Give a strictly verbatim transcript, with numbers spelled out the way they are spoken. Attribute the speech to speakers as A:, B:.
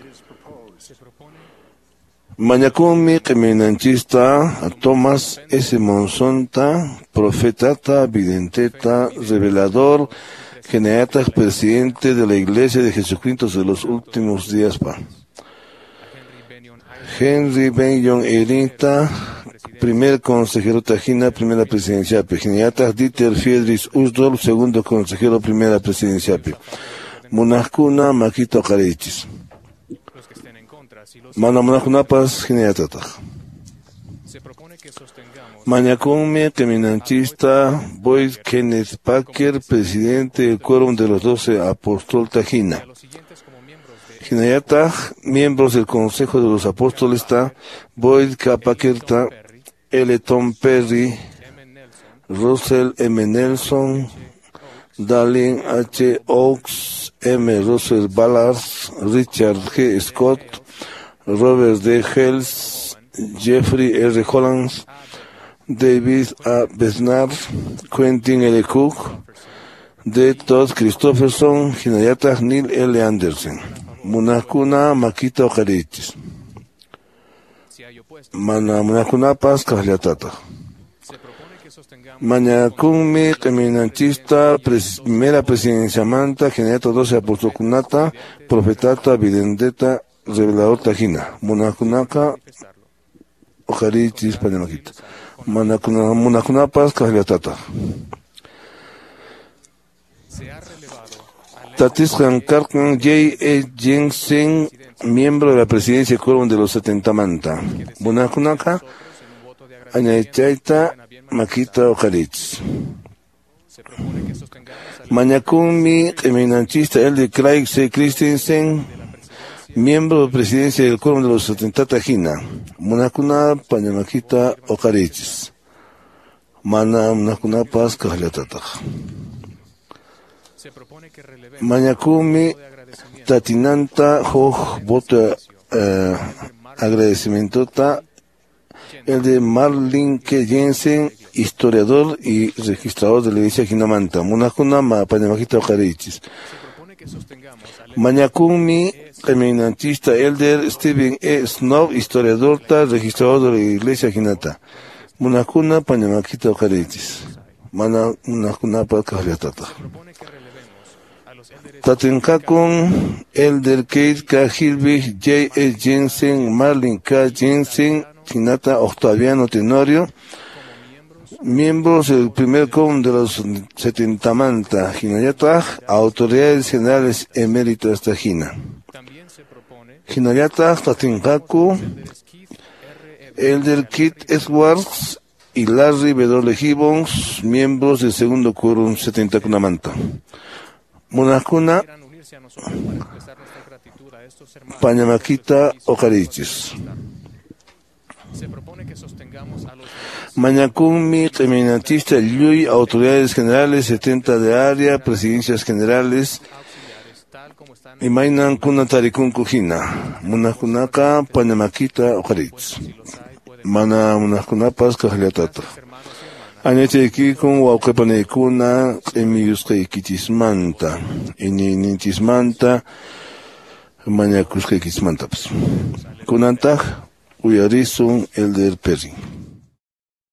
A: Mañacumi Keminanchista Tomás S. Monzonta, profetata, videnteta, revelador, generata, presidente de la Iglesia de Jesucristo de los últimos días. Pa. Henry Benyon Erinta, primer consejero Tajina, primera presidencia. Generata Dieter Friedrich Usdorf, segundo consejero, primera presidencia. Munajkuna Makito Karechis. Mana Munajunapas Generata. Mañacunme, Keminanchista, Boyd Kenneth Packer, presidente del Quórum de los Doce Apóstoles Tajina. Hinayata, miembros del Consejo de los Apóstoles, Boyd K. Packer, L. Tom Perry, Russell M. Nelson, Darlene H. Oaks, M. Russell Ballard, Richard G. Scott, Robert D. Hells, Jeffrey R. Hollands, David A. Besnard, Quentin L. Cook, D. Todd Christopherson, Hinayata Neil L. Anderson, Munakuna Makita Okarichis, Mana Munakunapas Kahliatata, Mañacunmi Keminanchista, primera presidencia Manta, Hinayata doce Apostolkunata, Profetata, Videndeta, Revelador Tajina, Munakunaka Okarichis Pañamakita. Munakunapas Kahliatata. Tatiskan Karkan J. E. Jensen, miembro de la presidencia del Quórum de los setenta Manta. Munakunaka Añaichaita Makita Okarichis. Mañacunmi Keminanchista, el de Craig C. Christensen, miembro de la presidencia del Quórum de los setenta Tajina. Munakuna Pañamakita Okarichis. Mana Munakunapas Kahliatata. Mañacumi Tatinanta Joj voto eh, agradecimiento ta el de Marlin K. Jensen, historiador y registrador de la Iglesia Jinamanta. Munakuna Pañamakita Okarichis. Mañacumi Keminanchista Elder Stephen E. Snow, historiador, registrador de la Iglesia Jinata. Munakuna Pañamakita Okarichis. Mana Munakuna Kahliatata. Tatenkakun Elder Kate K. Hilbig, J. E. Jensen, Marlin K. Jensen, Jinata Octaviano Tenorio, miembros del primer quórum de los setenta Manta, Hinayata, autoridades generales eméritas de Jina. Hinayata, Tatenkaku, Elder Kit Edwards y Larry W. Gibbons, miembros del segundo quórum setenta Manta. Munakuna Pañamakita Okarichis. Mañacunmi Keminanchista Lui, autoridades generales setenta de área, presidencias generales. Imainan Kuna Tarikun Kujina. Munakunaka Pañamakita Okarichis. Mana Munakunapas Kahliatata. Añete aquí con Waukepanekuna, Emiuska Ikitismanta, Eninintismanta, Mañacuska Ikitismanta. Kunantag, Uyarisun, Elder Perry.